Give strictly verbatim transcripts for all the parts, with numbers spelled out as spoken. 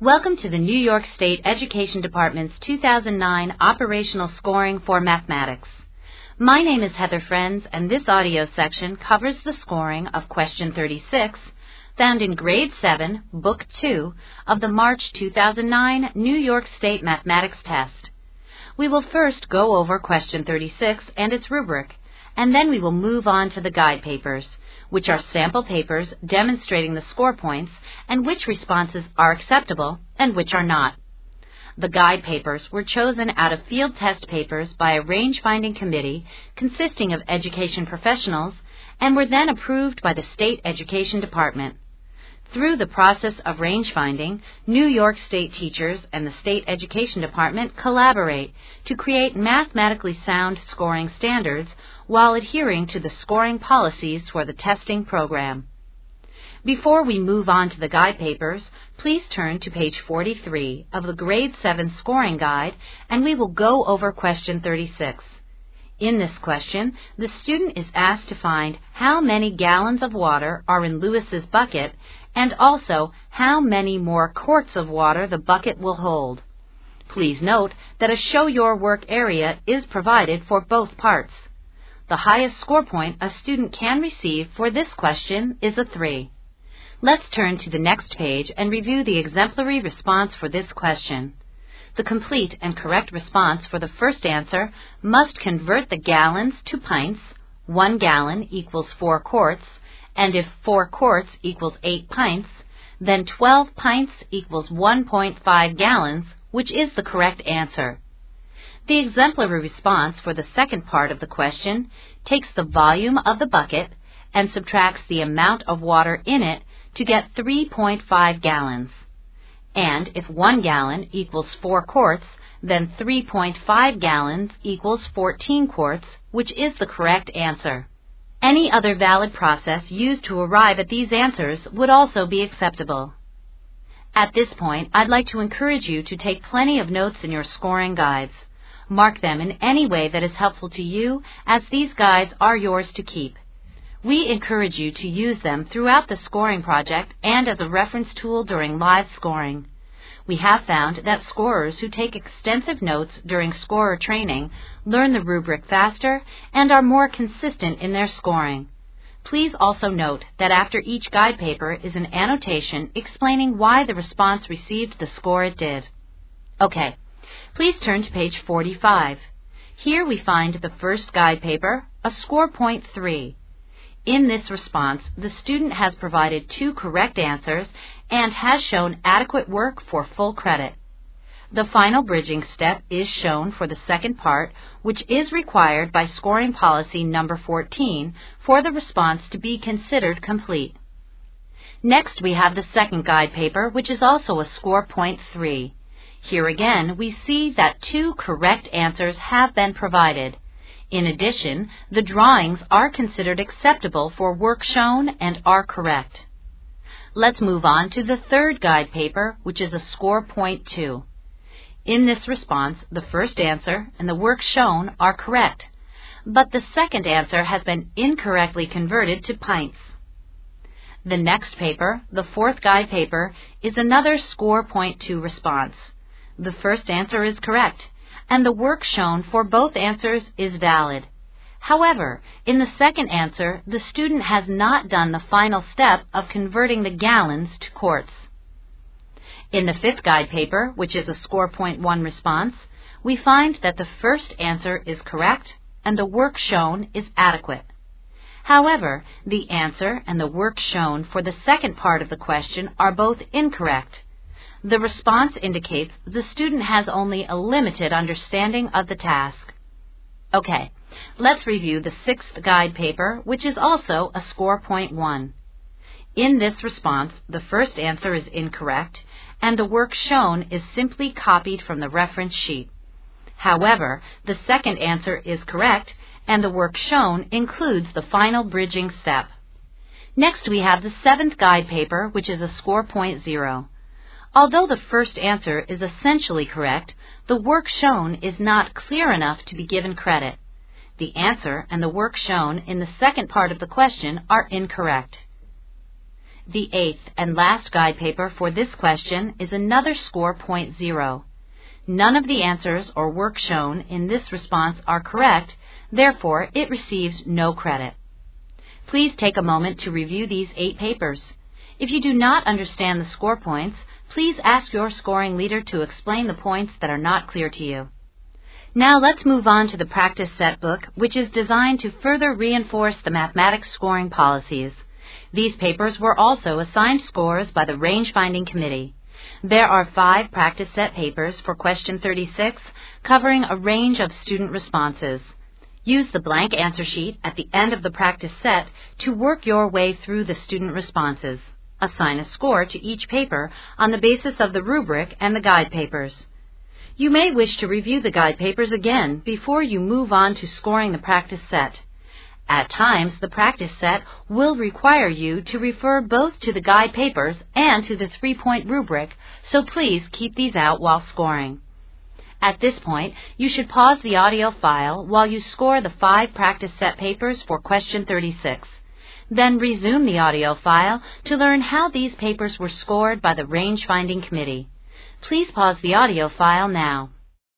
Welcome to the New York State Education Department's two thousand nine Operational Scoring for Mathematics. My name is Heather Friends, and this audio section covers the scoring of Question thirty-six, found in Grade seven, Book two of the March two thousand nine New York State Mathematics Test. We will first go over Question thirty-six and its rubric, and then we will move on to the guide papers, which are sample papers demonstrating the score points and which responses are acceptable and which are not. The guide papers were chosen out of field test papers by a range-finding committee consisting of education professionals and were then approved by the State Education Department. Through the process of range-finding, New York State teachers and the State Education Department collaborate to create mathematically sound scoring standards while adhering to the scoring policies for the testing program. Before we move on to the guide papers, please turn to page forty-three of the Grade seven Scoring Guide, and we will go over Question thirty-six. In this question, the student is asked to find how many gallons of water are in Lewis's bucket and also how many more quarts of water the bucket will hold. Please note that a Show Your Work area is provided for both parts. The highest score point a student can receive for this question is a three. Let's turn to the next page and review the exemplary response for this question. The complete and correct response for the first answer must convert the gallons to pints. One gallon equals four quarts, and if four quarts equals eight pints, then twelve pints equals one point five gallons, which is the correct answer. The exemplary response for the second part of the question takes the volume of the bucket and subtracts the amount of water in it to get three point five gallons. And if one gallon equals four quarts, then three point five gallons equals fourteen quarts, which is the correct answer. Any other valid process used to arrive at these answers would also be acceptable. At this point, I'd like to encourage you to take plenty of notes in your scoring guides. Mark them in any way that is helpful to you, as these guides are yours to keep. We encourage you to use them throughout the scoring project and as a reference tool during live scoring. We have found that scorers who take extensive notes during scorer training learn the rubric faster and are more consistent in their scoring. Please also note that after each guide paper is an annotation explaining why the response received the score it did. Okay, please turn to page forty-five. Here we find the first guide paper, a score point three. In this response, the student has provided two correct answers and has shown adequate work for full credit. The final bridging step is shown for the second part, which is required by scoring policy number fourteen for the response to be considered complete. Next, we have the second guide paper, which is also a score point three. Here again, we see that two correct answers have been provided. In addition, the drawings are considered acceptable for work shown and are correct. Let's move on to the third guide paper, which is a score point two. In this response, the first answer and the work shown are correct, but the second answer has been incorrectly converted to pints. The next paper, the fourth guide paper, is another score point two response. The first answer is correct, and the work shown for both answers is valid. However, in the second answer, the student has not done the final step of converting the gallons to quarts. In the fifth guide paper, which is a score point one response, we find that the first answer is correct and the work shown is adequate. However, the answer and the work shown for the second part of the question are both incorrect. The response indicates the student has only a limited understanding of the task. Okay, let's review the sixth guide paper, which is also a score point one. In this response, the first answer is incorrect, and the work shown is simply copied from the reference sheet. However, the second answer is correct, and the work shown includes the final bridging step. Next, we have the seventh guide paper, which is a score point zero. Although the first answer is essentially correct, the work shown is not clear enough to be given credit. The answer and the work shown in the second part of the question are incorrect. The eighth and last guide paper for this question is another score point zero. None of the answers or work shown in this response are correct, therefore it receives no credit. Please take a moment to review these eight papers. If you do not understand the score points, please ask your scoring leader to explain the points that are not clear to you. Now let's move on to the practice set book, which is designed to further reinforce the mathematics scoring policies. These papers were also assigned scores by the Range Finding Committee. There are five practice set papers for question thirty-six, covering a range of student responses. Use the blank answer sheet at the end of the practice set to work your way through the student responses. Assign a score to each paper on the basis of the rubric and the guide papers. You may wish to review the guide papers again before you move on to scoring the practice set. At times, the practice set will require you to refer both to the guide papers and to the three-point rubric, so please keep these out while scoring. At this point, you should pause the audio file while you score the five practice set papers for question thirty-six. Then resume the audio file to learn how these papers were scored by the Range Finding Committee. Please pause the audio file now.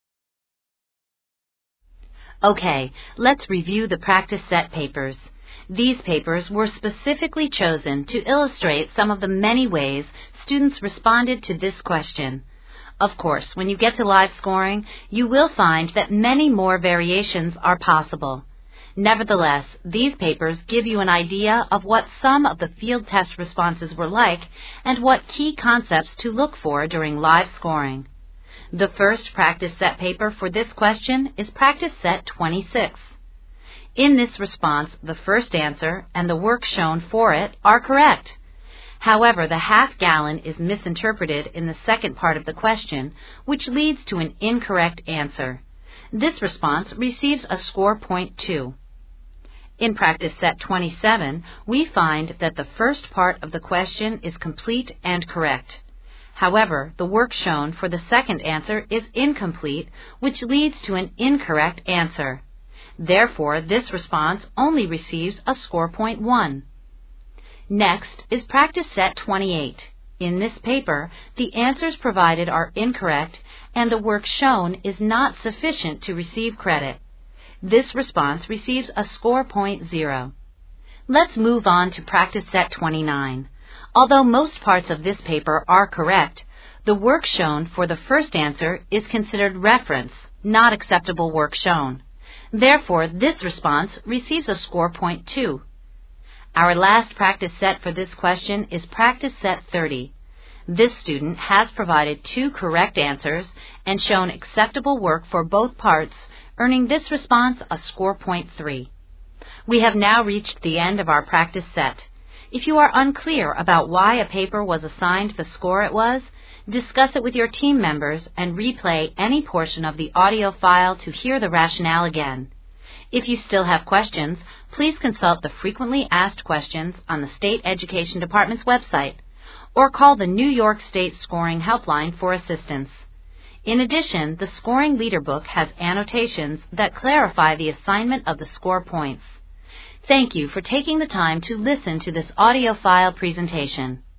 Okay, let's review the practice set papers. These papers were specifically chosen to illustrate some of the many ways students responded to this question. Of course, when you get to live scoring, you will find that many more variations are possible. Nevertheless, these papers give you an idea of what some of the field test responses were like and what key concepts to look for during live scoring. The first practice set paper for this question is practice set twenty-six. In this response, the first answer and the work shown for it are correct. However, the half gallon is misinterpreted in the second part of the question, which leads to an incorrect answer. This response receives a score point two. In practice set twenty-seven, we find that the first part of the question is complete and correct. However, the work shown for the second answer is incomplete, which leads to an incorrect answer. Therefore, this response only receives a score point one. Next is practice set twenty-eight. In this paper, the answers provided are incorrect and the work shown is not sufficient to receive credit. This response receives a score point zero. Let's move on to practice set twenty-nine. Although most parts of this paper are correct, the work shown for the first answer is considered reference, not acceptable work shown. Therefore, this response receives a score point two. Our last practice set for this question is practice set thirty. This student has provided two correct answers and shown acceptable work for both parts, earning this response a score point three. We have now reached the end of our practice set. If you are unclear about why a paper was assigned the score it was, discuss it with your team members and replay any portion of the audio file to hear the rationale again. If you still have questions, please consult the Frequently Asked Questions on the State Education Department's website, or call the New York State Scoring Helpline for assistance. In addition, the Scoring Leader Book has annotations that clarify the assignment of the score points. Thank you for taking the time to listen to this audio file presentation.